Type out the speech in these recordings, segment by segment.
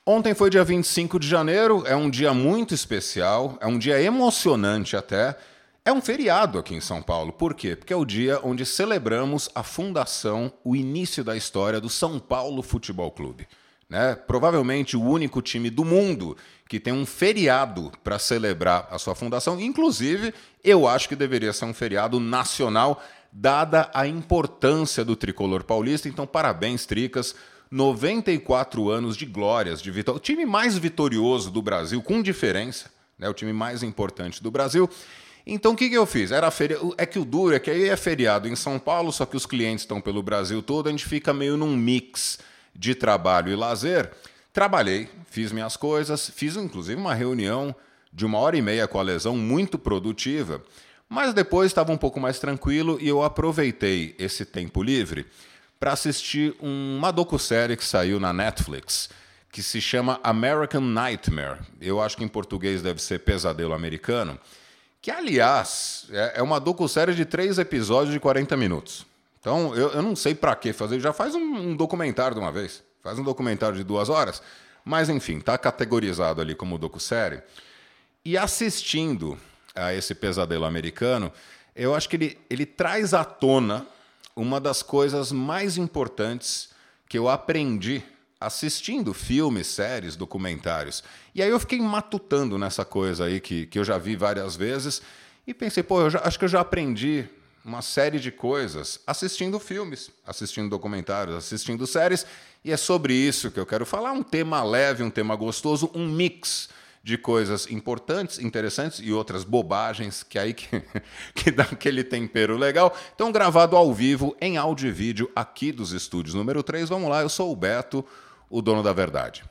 Ontem foi dia 25 de janeiro, é um dia muito especial, é um dia emocionante até. É um feriado aqui em São Paulo. Por quê? Porque é o dia onde celebramos a fundação, o início da história do São Paulo Futebol Clube. Né? Provavelmente o único time do mundo que tem um feriado para celebrar a sua fundação. Inclusive, eu acho que deveria ser um feriado nacional, dada a importância do tricolor paulista. Então, parabéns, Tricas. 94 anos de glórias, de vitória. O time mais vitorioso do Brasil, com diferença, né? O time mais importante do Brasil. Então, o que eu fiz? Era feriado. É que o duro é que aí é feriado em São Paulo, só que os clientes estão pelo Brasil todo, a gente fica meio num mix de trabalho e lazer. Trabalhei, fiz minhas coisas, fiz inclusive uma reunião de 1h30 com a Lesão, muito produtiva, mas depois estava um pouco mais tranquilo e eu aproveitei esse tempo livre para assistir uma docu-série que saiu na Netflix, que se chama American Nightmare. Eu acho que em português deve ser Pesadelo Americano, que, aliás, é uma docu-série de 3 episódios de 40 minutos. Então, eu não sei para que fazer, já faz um documentário de uma vez, faz um documentário de 2 horas, mas, enfim, está categorizado ali como docu-série. E assistindo a esse Pesadelo Americano, eu acho que ele traz à tona uma das coisas mais importantes que eu aprendi assistindo filmes, séries, documentários. E aí eu fiquei matutando nessa coisa aí que eu já vi várias vezes e pensei, acho que eu já aprendi uma série de coisas assistindo filmes, assistindo documentários, assistindo séries, e é sobre isso que eu quero falar, um tema leve, um tema gostoso, um mix de coisas importantes, interessantes e outras bobagens, que aí que dá aquele tempero legal. Então, gravado ao vivo, em áudio e vídeo, aqui dos estúdios número 3. Vamos lá, eu sou o Beto, o dono da verdade.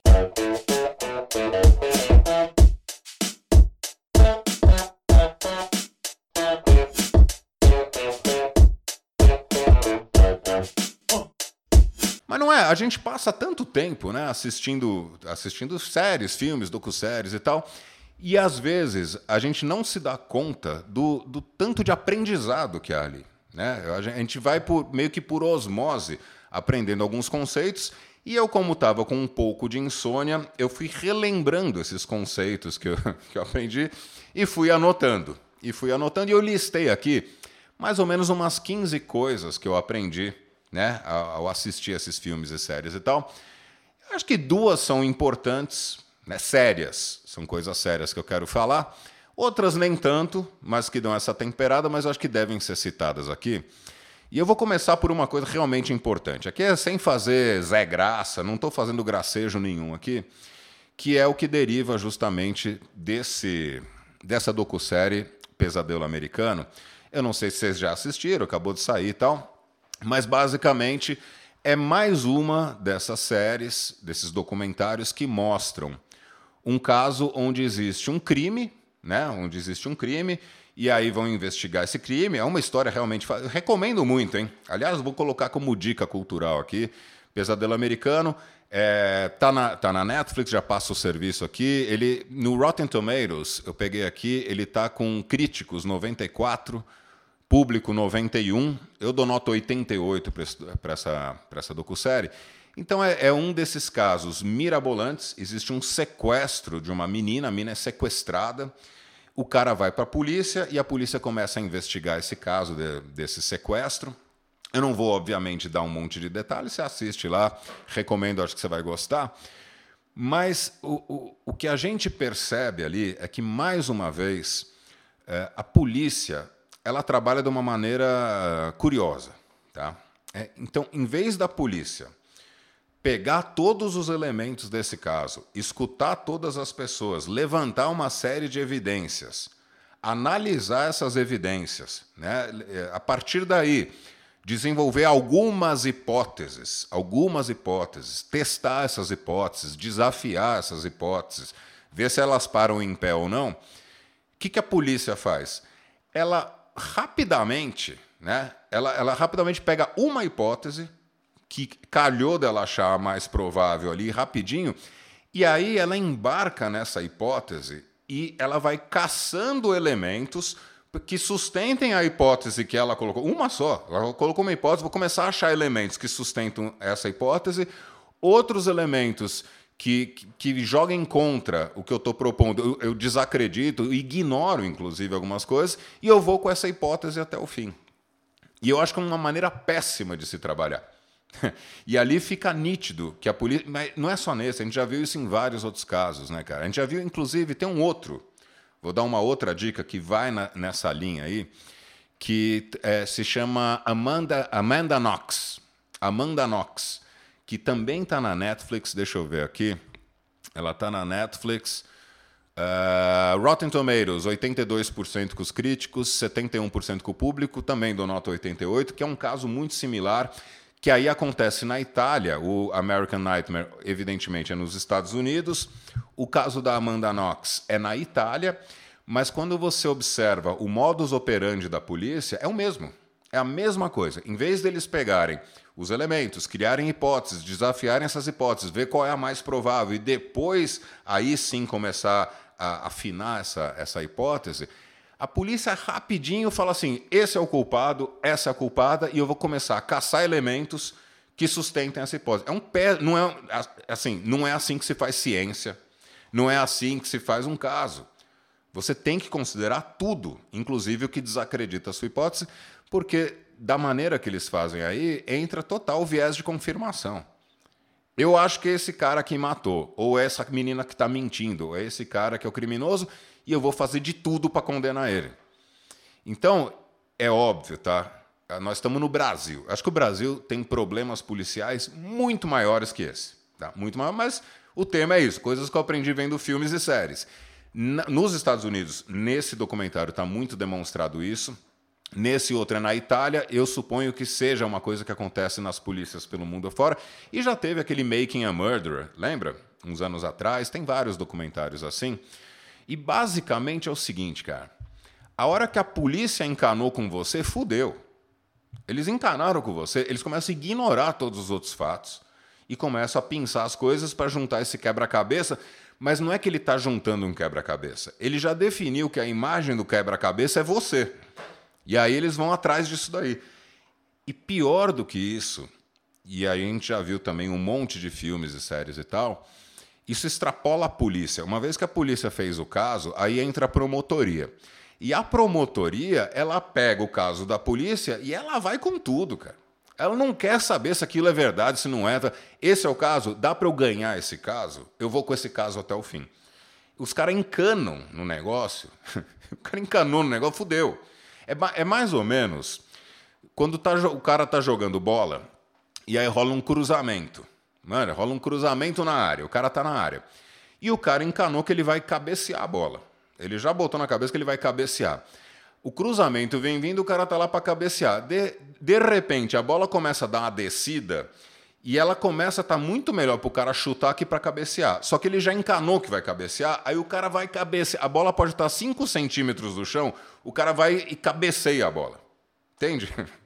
Mas não é, a gente passa tanto tempo, né, assistindo séries, filmes, docu-séries e tal, e às vezes a gente não se dá conta do tanto de aprendizado que há ali. Né? A gente vai meio que por osmose aprendendo alguns conceitos, e eu, como estava com um pouco de insônia, eu fui relembrando esses conceitos que eu aprendi e fui anotando. E eu listei aqui mais ou menos umas 15 coisas que eu aprendi, né, ao assistir esses filmes e séries e tal. Acho que 2 são importantes, né, sérias, são coisas sérias que eu quero falar. Outras nem tanto, mas que dão essa temperada, mas acho que devem ser citadas aqui. E eu vou começar por uma coisa realmente importante. Aqui é sem fazer Zé Graça, não estou fazendo gracejo nenhum aqui, que é o que deriva justamente dessa docu-série Pesadelo Americano. Eu não sei se vocês já assistiram, acabou de sair e tal, mas, basicamente, é mais uma dessas séries, desses documentários que mostram um caso onde existe um crime, né? Onde existe um crime, e aí vão investigar esse crime. É uma história realmente... Eu recomendo muito, hein? Aliás, vou colocar como dica cultural aqui. Pesadelo Americano. Tá na Netflix, já passa o serviço aqui. Ele, no Rotten Tomatoes, eu peguei aqui, ele tá com críticos 94%, público 91%, eu dou nota 88 para essa docu-série. Então é um desses casos mirabolantes, existe um sequestro de uma menina, a menina é sequestrada, o cara vai para a polícia e a polícia começa a investigar esse caso desse sequestro. Eu não vou, obviamente, dar um monte de detalhes, você assiste lá, recomendo, acho que você vai gostar. Mas o que a gente percebe ali é que, mais uma vez, a polícia... ela trabalha de uma maneira curiosa. Tá? Então, em vez da polícia pegar todos os elementos desse caso, escutar todas as pessoas, levantar uma série de evidências, analisar essas evidências, né? A partir daí, desenvolver algumas hipóteses, testar essas hipóteses, desafiar essas hipóteses, ver se elas param em pé ou não, o que a polícia faz? Ela rapidamente, né? Ela rapidamente pega uma hipótese que calhou dela achar a mais provável ali rapidinho, e aí ela embarca nessa hipótese e ela vai caçando elementos que sustentem a hipótese que ela colocou. Uma só, ela colocou uma hipótese, vou começar a achar elementos que sustentam essa hipótese, outros elementos que joguem contra o que eu estou propondo. Eu desacredito, eu ignoro, inclusive, algumas coisas, e eu vou com essa hipótese até o fim. E eu acho que é uma maneira péssima de se trabalhar. E ali fica nítido que a polícia... Mas não é só nesse, a gente já viu isso em vários outros casos, né, cara? A gente já viu, inclusive, tem um outro. Vou dar uma outra dica que vai nessa linha aí, que se chama Amanda Knox. Amanda Knox, que também está na Netflix. Deixa eu ver aqui. Ela está na Netflix. Rotten Tomatoes, 82% com os críticos, 71% com o público. Também dou nota 88, que é um caso muito similar, que aí acontece na Itália. O American Nightmare, evidentemente, é nos Estados Unidos. O caso da Amanda Knox é na Itália. Mas quando você observa o modus operandi da polícia, é o mesmo. É a mesma coisa. Em vez deles pegarem os elementos, criarem hipóteses, desafiarem essas hipóteses, ver qual é a mais provável e depois aí sim começar a afinar essa hipótese, a polícia rapidinho fala assim, esse é o culpado, essa é a culpada, e eu vou começar a caçar elementos que sustentem essa hipótese. Não é assim que se faz ciência, não é assim que se faz um caso. Você tem que considerar tudo, inclusive o que desacredita a sua hipótese, porque da maneira que eles fazem aí, entra total viés de confirmação. Eu acho que esse cara que matou, ou essa menina que está mentindo, ou esse cara que é o criminoso, e eu vou fazer de tudo para condenar ele. Então, é óbvio, tá? Nós estamos no Brasil. Acho que o Brasil tem problemas policiais muito maiores que esse. Tá? Muito maior, mas o tema é isso, coisas que eu aprendi vendo filmes e séries. Nos Estados Unidos, nesse documentário está muito demonstrado isso. Nesse outro é na Itália. Eu suponho que seja uma coisa que acontece nas polícias pelo mundo afora. E já teve aquele Making a Murderer, lembra? Uns anos atrás. Tem vários documentários assim. E basicamente é o seguinte, cara. A hora que a polícia encanou com você, fudeu. Eles encanaram com você, eles começam a ignorar todos os outros fatos e começam a pensar as coisas para juntar esse quebra-cabeça. Mas não é que ele está juntando um quebra-cabeça. Ele já definiu que a imagem do quebra-cabeça é você. E aí eles vão atrás disso daí. E pior do que isso, e aí a gente já viu também um monte de filmes e séries e tal, isso extrapola a polícia. Uma vez que a polícia fez o caso, aí entra a promotoria. E a promotoria, ela pega o caso da polícia e ela vai com tudo, cara. Ela não quer saber se aquilo é verdade, se não é. Esse é o caso, dá para eu ganhar esse caso? Eu vou com esse caso até o fim. Os caras encanam no negócio. O cara encanou no negócio, fudeu. É mais ou menos quando o cara tá jogando bola e aí rola um cruzamento. Mano, rola um cruzamento na área, o cara tá na área. E o cara encanou que ele vai cabecear a bola. Ele já botou na cabeça que ele vai cabecear. O cruzamento vem vindo, o cara tá lá para cabecear. De repente, a bola começa a dar uma descida e ela começa a estar muito melhor para o cara chutar que para cabecear. Só que ele já encanou que vai cabecear, aí o cara vai cabecear. A bola pode estar 5 centímetros do chão, o cara vai e cabeceia a bola. Entende?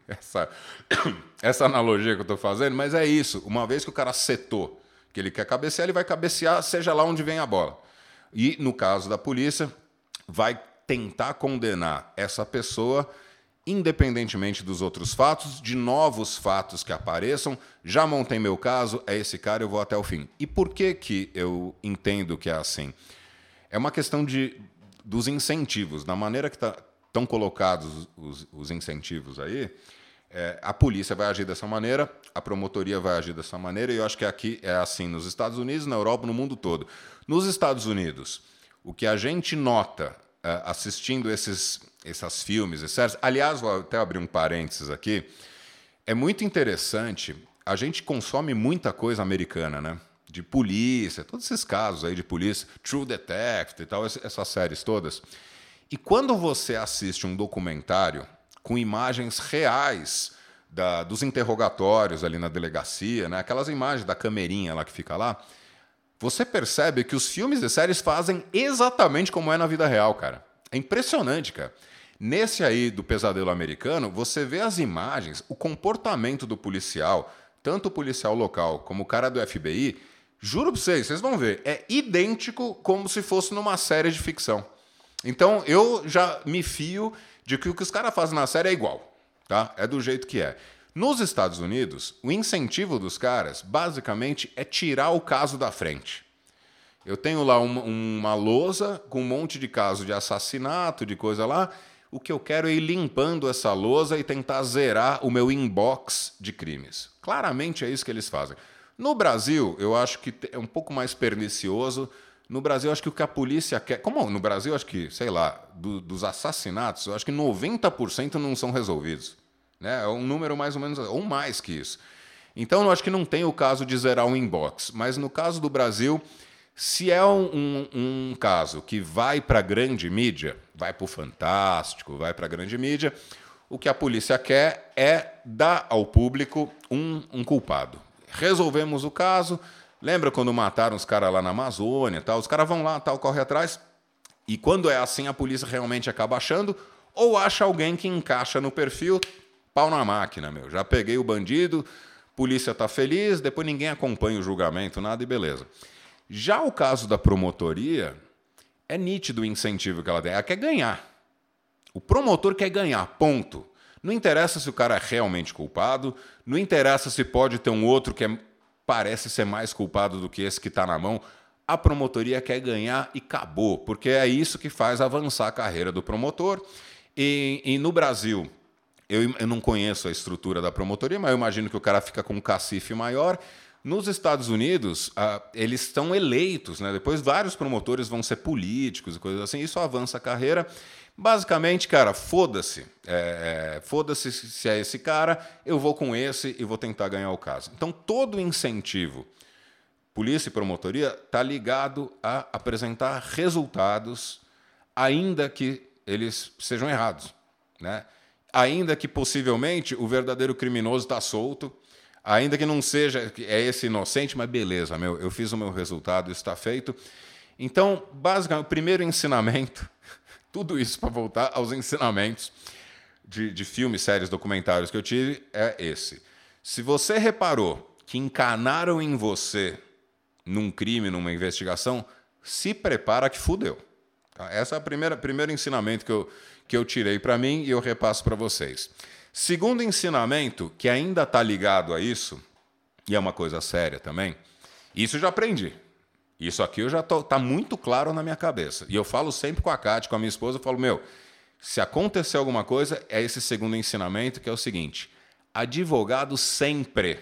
Essa analogia que eu estou fazendo, mas é isso. Uma vez que o cara setou que ele quer cabecear, ele vai cabecear, seja lá onde vem a bola. E, no caso da polícia, vai tentar condenar essa pessoa, independentemente dos outros fatos, de novos fatos que apareçam. Já montei meu caso, é esse cara, eu vou até o fim. E por que eu entendo que é assim? É uma questão dos incentivos. Da maneira que estão colocados os incentivos aí, a polícia vai agir dessa maneira, a promotoria vai agir dessa maneira, e eu acho que aqui é assim nos Estados Unidos, na Europa, no mundo todo. Nos Estados Unidos, o que a gente nota assistindo esses filmes e séries... Aliás, vou até abrir um parênteses aqui. É muito interessante, a gente consome muita coisa americana, né? De polícia, todos esses casos aí de polícia, True Detective e tal, essas séries todas. E quando você assiste um documentário com imagens reais dos interrogatórios ali na delegacia, né? Aquelas imagens da camerinha lá que fica lá, você percebe que os filmes e séries fazem exatamente como é na vida real, cara. É impressionante, cara. Nesse aí do Pesadelo Americano, você vê as imagens, o comportamento do policial, tanto o policial local como o cara do FBI, juro pra vocês vão ver, é idêntico como se fosse numa série de ficção. Então, eu já me fio de que o que os caras fazem na série é igual, tá? É do jeito que é. Nos Estados Unidos, o incentivo dos caras, basicamente, é tirar o caso da frente. Eu tenho lá uma lousa com um monte de caso de assassinato, de coisa lá. O que eu quero é ir limpando essa lousa e tentar zerar o meu inbox de crimes. Claramente é isso que eles fazem. No Brasil, eu acho que é um pouco mais pernicioso. No Brasil, eu acho que o que a polícia quer... Como no Brasil, eu acho que, sei lá, dos assassinatos, eu acho que 90% não são resolvidos. Né? É um número mais ou menos... Ou mais que isso. Então, eu acho que não tem o caso de zerar um inbox. Mas no caso do Brasil... Se é um caso que vai para a grande mídia, vai para o Fantástico, vai para a grande mídia, o que a polícia quer é dar ao público um culpado. Resolvemos o caso. Lembra quando mataram os caras lá na Amazônia? Tal? Os caras vão lá, tal, corre atrás. E quando é assim, a polícia realmente acaba achando ou acha alguém que encaixa no perfil, pau na máquina, meu. Já peguei o bandido, polícia está feliz, depois ninguém acompanha o julgamento, nada e beleza. Já o caso da promotoria, é nítido o incentivo que ela tem. Ela quer ganhar. O promotor quer ganhar, ponto. Não interessa se o cara é realmente culpado, não interessa se pode ter um outro que parece ser mais culpado do que esse que está na mão. A promotoria quer ganhar e acabou, porque é isso que faz avançar a carreira do promotor. E no Brasil, eu não conheço a estrutura da promotoria, mas eu imagino que o cara fica com um cacife maior. Nos Estados Unidos, eles estão eleitos, né? Depois vários promotores vão ser políticos e coisas assim, isso avança a carreira. Basicamente, cara, foda-se. Foda-se se é esse cara, eu vou com esse e vou tentar ganhar o caso. Então, todo incentivo, polícia e promotoria, está ligado a apresentar resultados, ainda que eles sejam errados, né? Ainda que, possivelmente, o verdadeiro criminoso está solto, ainda que não seja, é esse inocente, mas beleza, eu fiz o meu resultado, isso está feito. Então, basicamente, o primeiro ensinamento, tudo isso para voltar aos ensinamentos de filmes, séries, documentários que eu tive, é esse. Se você reparou que encanaram em você num crime, numa investigação, se prepara que fudeu. Tá? Esse é o primeiro ensinamento que eu tirei para mim e eu repasso para vocês. Segundo ensinamento, que ainda está ligado a isso, e é uma coisa séria também, isso eu já aprendi. Isso aqui está muito claro na minha cabeça. E eu falo sempre com a Cátia, com a minha esposa, eu falo, se acontecer alguma coisa, é esse segundo ensinamento, que é o seguinte: advogado sempre.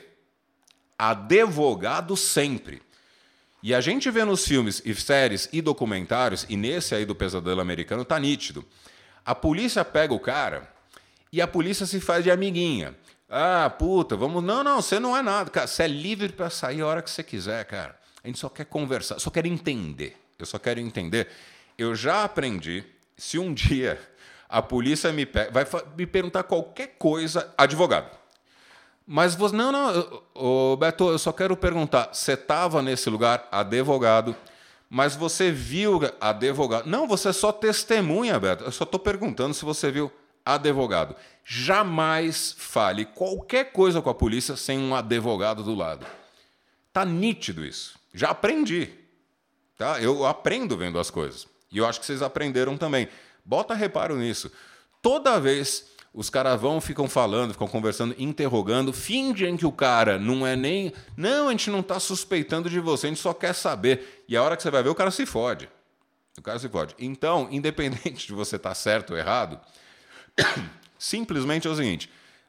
Advogado sempre. E a gente vê nos filmes e séries e documentários, e nesse aí do Pesadelo Americano, tá nítido. A polícia pega o cara... E a polícia se faz de amiguinha. Ah, puta, vamos... Não, você não é nada. Cara, você é livre para sair a hora que você quiser, cara. A gente só quer conversar, só quer entender. Eu só quero entender. Eu já aprendi, se um dia a polícia vai me perguntar qualquer coisa, advogado. Mas você... Não, Beto, eu só quero perguntar, você estava nesse lugar, advogado, mas você viu advogado? Não, você é só testemunha, Beto. Eu só estou perguntando se você viu... Advogado. Jamais fale qualquer coisa com a polícia sem um advogado do lado. Tá nítido isso. Já aprendi. Tá? Eu aprendo vendo as coisas. E eu acho que vocês aprenderam também. Bota reparo nisso. Toda vez os caras ficam falando, ficam conversando, interrogando, fingem que o cara não é nem... Não, a gente não está suspeitando de você, a gente só quer saber. E a hora que você vai ver, o cara se fode. O cara se fode. Então, independente de você estar certo ou errado... Simplesmente é o seguinte: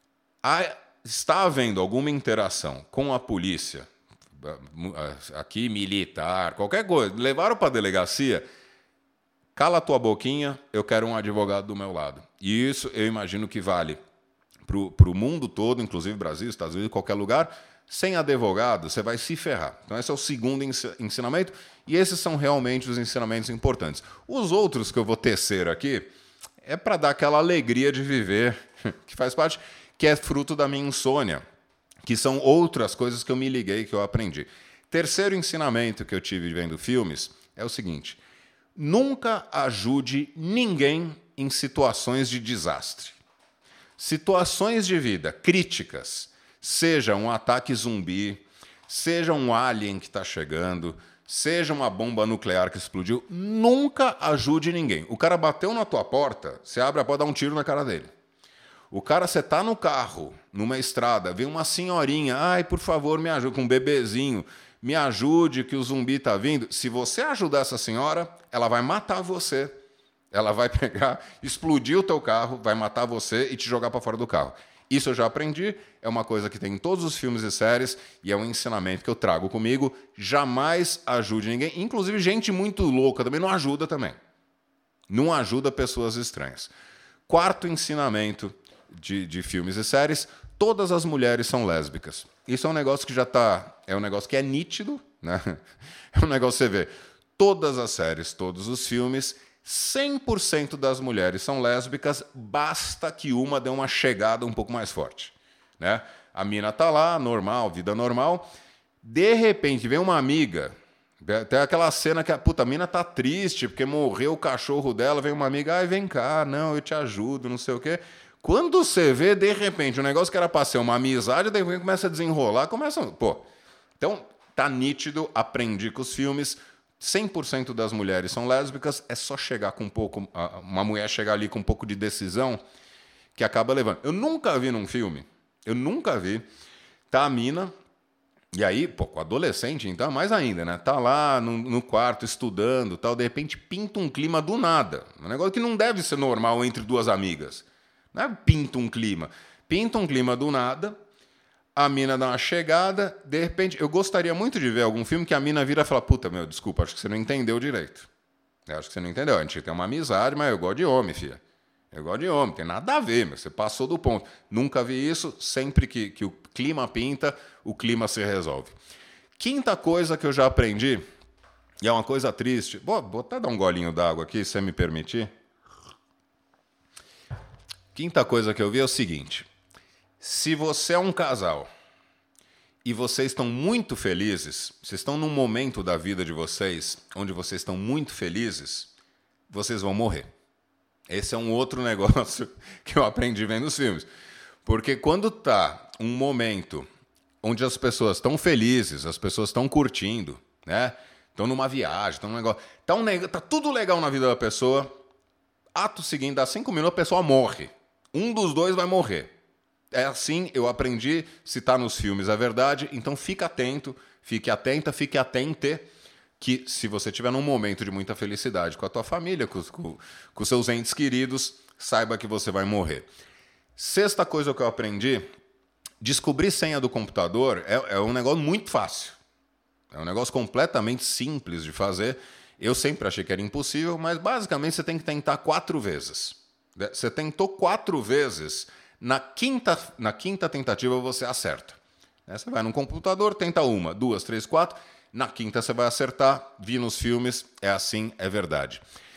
está havendo alguma interação com a polícia, aqui militar, qualquer coisa, levaram para a delegacia, cala a tua boquinha, eu quero um advogado do meu lado. E isso eu imagino que vale para o mundo todo, inclusive Brasil, Estados Unidos, qualquer lugar. Sem advogado, você vai se ferrar. Então esse é o segundo ensinamento, e esses são realmente os ensinamentos importantes. Os outros que eu vou tecer aqui é para dar aquela alegria de viver, que faz parte, que é fruto da minha insônia, que são outras coisas que eu me liguei, que eu aprendi. Terceiro ensinamento que eu tive vendo filmes é o seguinte: nunca ajude ninguém em situações de desastre. Situações de vida críticas, seja um ataque zumbi, seja um alien que está chegando, seja uma bomba nuclear que explodiu, nunca ajude ninguém. O cara bateu na tua porta, você abre a porta, dá um tiro na cara dele. O cara, você tá no carro, numa estrada, vem uma senhorinha, ai, por favor, me ajuda, com um bebezinho, me ajude que o zumbi tá vindo. Se você ajudar essa senhora, ela vai matar você. Ela vai pegar, explodir o teu carro, vai matar você e te jogar para fora do carro. Isso eu já aprendi, é uma coisa que tem em todos os filmes e séries e é um ensinamento que eu trago comigo. Jamais ajude ninguém, inclusive gente muito louca também não ajuda também. Não ajuda pessoas estranhas. Quarto ensinamento de filmes e séries, todas as mulheres são lésbicas. Isso é um negócio que já tá, é um negócio que é nítido, né? É um negócio que você vê. Todas as séries, todos os filmes, 100% das mulheres são lésbicas, basta que uma dê uma chegada um pouco mais forte, né? A mina tá lá, normal, vida normal, de repente vem uma amiga, tem aquela cena que a mina tá triste porque morreu o cachorro dela, vem uma amiga, ai, vem cá, não, eu te ajudo, não sei o quê. Quando você vê, de repente, um negócio que era pra ser uma amizade, de repente começa a desenrolar, Então, tá nítido, aprendi com os filmes, 100% das mulheres são lésbicas, é só chegar com um pouco... Uma mulher chegar ali com um pouco de decisão que acaba levando. Eu nunca vi num filme, tá a mina, e aí, com adolescente, então, mais ainda, né? Tá lá no quarto estudando, tal, de repente pinta um clima do nada. Um negócio que não deve ser normal entre duas amigas. Não é pinta um clima do nada, a mina dá uma chegada, de repente... Eu gostaria muito de ver algum filme que a mina vira e fala, puta, meu, desculpa, acho que você não entendeu direito. Eu acho que você não entendeu. A gente tem uma amizade, mas eu gosto de homem, filha. Eu gosto de homem, tem nada a ver, mas você passou do ponto. Nunca vi isso, sempre que o clima pinta, o clima se resolve. Quinta coisa que eu já aprendi, e é uma coisa triste... Vou até dar um golinho d'água aqui, se você me permitir. Quinta coisa que eu vi é o seguinte... Se você é um casal e vocês estão muito felizes, vocês estão num momento da vida de vocês onde vocês estão muito felizes, vocês vão morrer. Esse é um outro negócio que eu aprendi vendo os filmes. Porque quando tá um momento onde as pessoas estão felizes, as pessoas estão curtindo, né? Estão numa viagem, estão num negócio... Tá tudo legal na vida da pessoa, ato seguinte, dá 5 minutos, a pessoa morre. Um dos dois vai morrer. É assim, eu aprendi, se está nos filmes é verdade, então fique atento, fique atenta, fique atente, que se você estiver num momento de muita felicidade com a tua família, com seus entes queridos, saiba que você vai morrer. Sexta coisa que eu aprendi, descobrir senha do computador é um negócio muito fácil. É um negócio completamente simples de fazer. Eu sempre achei que era impossível, mas basicamente você tem que tentar 4 vezes. Você tentou 4 vezes... Na quinta tentativa você acerta. Você vai num computador, tenta 1, 2, 3, 4. Na quinta você vai acertar. Vi nos filmes, é assim, é verdade.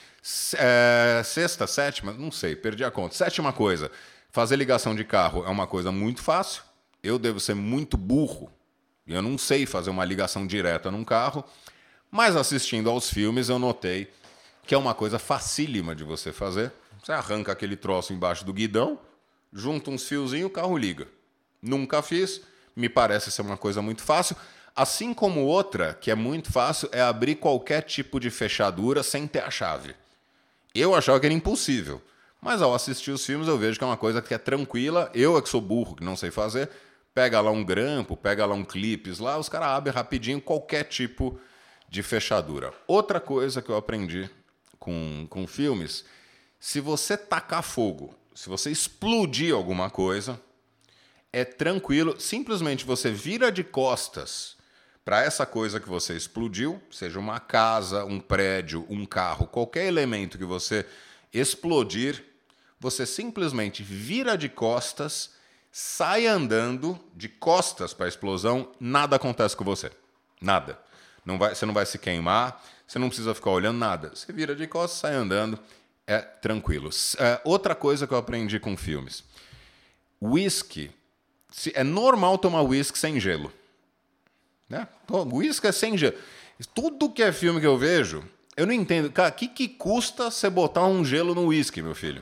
Sexta, sétima, não sei, perdi a conta. Sétima coisa, fazer ligação de carro é uma coisa muito fácil. Eu devo ser muito burro. Eu não sei fazer uma ligação direta num carro. Mas assistindo aos filmes eu notei que é uma coisa facílima de você fazer. Você arranca aquele troço embaixo do guidão, junta uns fiozinhos, o carro liga. Nunca fiz, me parece ser uma coisa muito fácil. Assim como outra, que é muito fácil, é abrir qualquer tipo de fechadura sem ter a chave. Eu achava que era impossível, mas ao assistir os filmes eu vejo que é uma coisa que é tranquila. Eu é que sou burro, que não sei fazer, pega lá um grampo, pega lá um clipes lá, os caras abrem rapidinho qualquer tipo de fechadura. Outra coisa que eu aprendi com filmes, se você tacar fogo, se você explodir alguma coisa, é tranquilo, simplesmente você vira de costas para essa coisa que você explodiu, seja uma casa, um prédio, um carro, qualquer elemento que você explodir, você simplesmente vira de costas, sai andando de costas para a explosão, nada acontece com você. Nada. Você não vai se queimar, você não precisa ficar olhando nada. Você vira de costas, sai andando. É tranquilo. Outra coisa que eu aprendi com filmes. Whisky. É normal tomar whisky sem gelo. Né? Whisky é sem gelo. Tudo que é filme que eu vejo, eu não entendo. Cara, o que custa você botar um gelo no whisky, meu filho?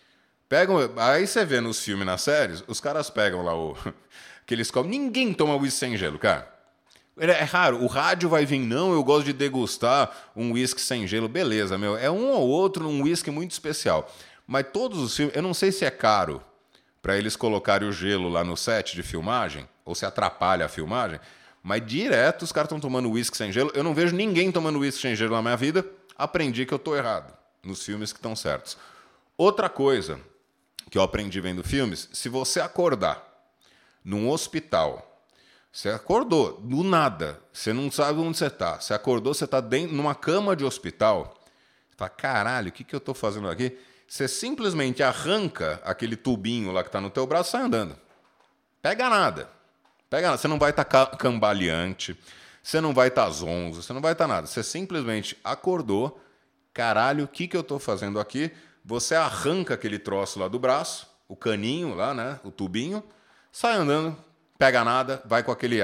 Aí você vê nos filmes, nas séries, os caras pegam lá que eles comem. Ninguém toma whisky sem gelo, cara. É raro, o rádio vai vir, não, eu gosto de degustar um whisky sem gelo, beleza, meu, é um ou outro num whisky muito especial, mas todos os filmes, eu não sei se é caro para eles colocarem o gelo lá no set de filmagem, ou se atrapalha a filmagem, Mas direto os caras estão tomando uísque sem gelo. Eu não vejo ninguém tomando uísque sem gelo na minha vida. Aprendi que eu estou errado nos filmes que estão certos. Outra coisa que eu aprendi vendo filmes, se você acordar num hospital, você acordou do nada, você não sabe onde você está, você acordou, você está numa cama de hospital, você fala, caralho, o que eu estou fazendo aqui? Você simplesmente arranca aquele tubinho lá que está no teu braço e sai andando. Pega nada. Você não vai estar cambaleante, você não vai estar zonzo, você não vai estar nada. Você simplesmente acordou, caralho, o que eu estou fazendo aqui? Você arranca aquele troço lá do braço, o caninho lá, né, o tubinho, sai andando, pega nada, vai com aquele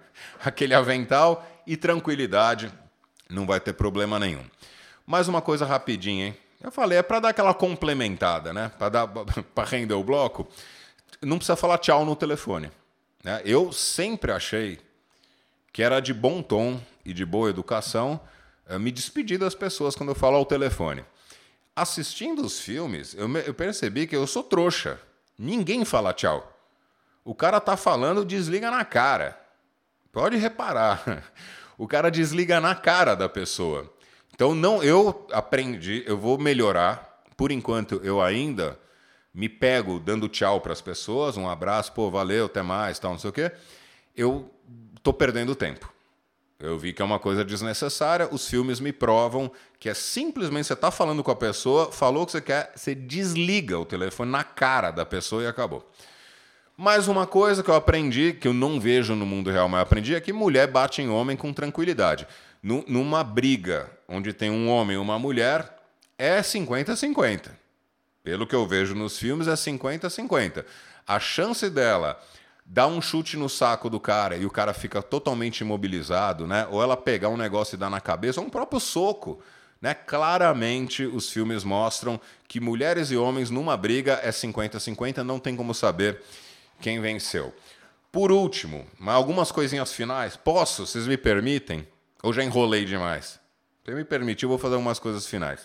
avental e tranquilidade, não vai ter problema nenhum. Mais uma coisa rapidinha, hein? Eu falei, é para dar aquela complementada, né? Para render o bloco, não precisa falar tchau no telefone. Né? Eu sempre achei que era de bom tom e de boa educação me despedir das pessoas quando eu falo ao telefone. Assistindo os filmes, eu percebi que eu sou trouxa. Ninguém fala tchau. O cara tá falando, desliga na cara. Pode reparar. O cara desliga na cara da pessoa. Então, não, eu aprendi, eu vou melhorar. Por enquanto, eu ainda me pego dando tchau para as pessoas, um abraço, pô, valeu, até mais, tal, não sei o quê. Eu tô perdendo tempo. Eu vi que é uma coisa desnecessária, os filmes me provam que é simplesmente você tá falando com a pessoa, falou o que você quer, você desliga o telefone na cara da pessoa e acabou. Mais uma coisa que eu aprendi, que eu não vejo no mundo real, mas eu aprendi, é que mulher bate em homem com tranquilidade. Numa briga onde tem um homem e uma mulher, é 50-50. Pelo que eu vejo nos filmes, é 50-50. A chance dela dar um chute no saco do cara e o cara fica totalmente imobilizado, né? Ou ela pegar um negócio e dar na cabeça, ou um próprio soco. Né? Claramente, os filmes mostram que mulheres e homens numa briga é 50-50, não tem como saber quem venceu. Por último, algumas coisinhas finais. Posso? Vocês me permitem? Ou já enrolei demais? Se me permitir, eu vou fazer algumas coisas finais.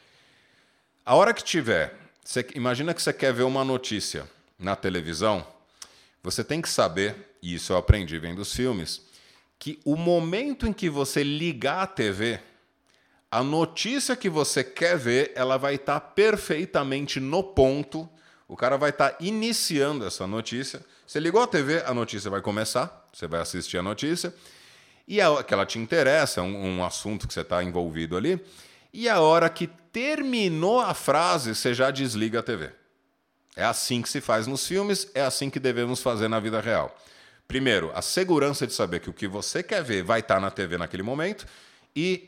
A hora que tiver, imagina que você quer ver uma notícia na televisão, você tem que saber, e isso eu aprendi vendo os filmes, que o momento em que você ligar a TV, a notícia que você quer ver, ela vai estar perfeitamente no ponto. O cara vai estar iniciando essa notícia. Você ligou a TV, a notícia vai começar, você vai assistir a notícia, e que ela te interessa, um assunto que você está envolvido ali, e a hora que terminou a frase, você já desliga a TV. É assim que se faz nos filmes, é assim que devemos fazer na vida real. Primeiro, a segurança de saber que o que você quer ver vai estar na TV naquele momento, e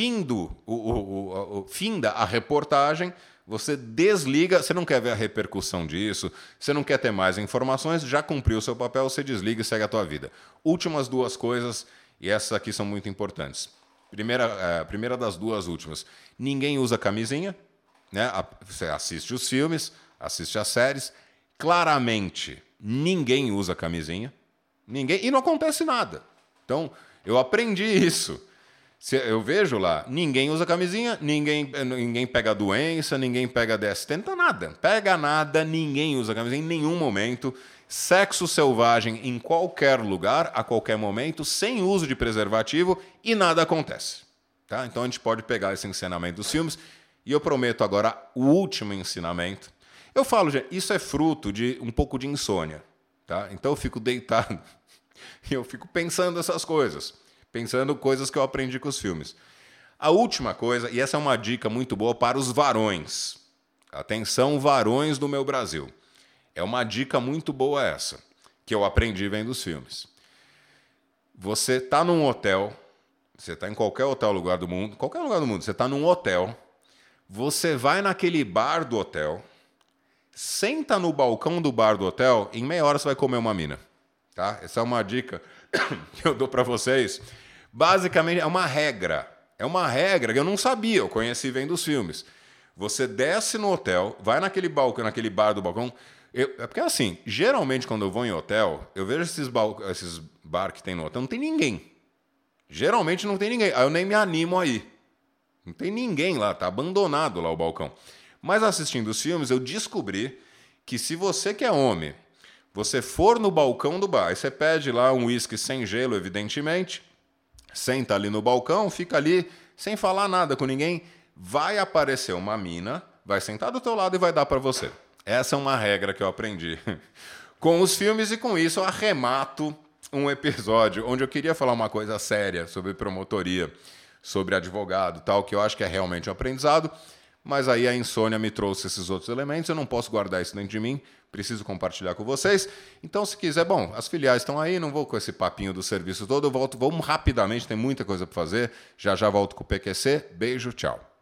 finda a reportagem, você desliga, você não quer ver a repercussão disso, você não quer ter mais informações, já cumpriu o seu papel, você desliga e segue a tua vida. Últimas duas coisas, e essas aqui são muito importantes. Primeira das duas últimas, ninguém usa camisinha, né? Você assiste os filmes, assiste as séries, claramente ninguém usa camisinha, ninguém, e não acontece nada. Então, eu aprendi isso. Eu vejo lá, ninguém usa camisinha, ninguém pega doença, ninguém pega DST, não tá nada. Pega nada, ninguém usa camisinha em nenhum momento. Sexo selvagem em qualquer lugar, a qualquer momento, sem uso de preservativo e nada acontece. Tá? Então a gente pode pegar esse ensinamento dos filmes e eu prometo agora o último ensinamento. Eu falo, gente, isso é fruto de um pouco de insônia. Tá? Então eu fico deitado e eu fico pensando essas coisas. Pensando coisas que eu aprendi com os filmes. A última coisa, e essa é uma dica muito boa para os varões. Atenção, varões do meu Brasil. É uma dica muito boa essa, que eu aprendi vendo os filmes. Você está num hotel, você está em qualquer lugar do mundo, você está num hotel, você vai naquele bar do hotel, senta no balcão do bar do hotel, em meia hora você vai comer uma mina. Tá? Essa é uma dica que eu dou para vocês. Basicamente, é uma regra. É uma regra que eu não sabia, eu conheci vendo os filmes. Você desce no hotel, vai naquele balcão, naquele bar do balcão. É porque assim, geralmente quando eu vou em hotel, eu vejo esses bar que tem no hotel, não tem ninguém. Geralmente não tem ninguém. Aí eu nem me animo a ir. Não tem ninguém lá, tá abandonado lá o balcão. Mas assistindo os filmes, eu descobri que se você que é homem, você for no balcão do bar, aí você pede lá um uísque sem gelo, evidentemente, senta ali no balcão, fica ali sem falar nada com ninguém, vai aparecer uma mina, vai sentar do teu lado e vai dar para você. Essa é uma regra que eu aprendi com os filmes e com isso eu arremato um episódio onde eu queria falar uma coisa séria sobre promotoria, sobre advogado, tal, que eu acho que é realmente um aprendizado, mas aí a insônia me trouxe esses outros elementos, eu não posso guardar isso dentro de mim, preciso compartilhar com vocês. Então, se quiser, bom, as filiais estão aí, não vou com esse papinho do serviço todo, eu volto, vamos rapidamente, tem muita coisa para fazer, já já volto com o PQC. Beijo, tchau.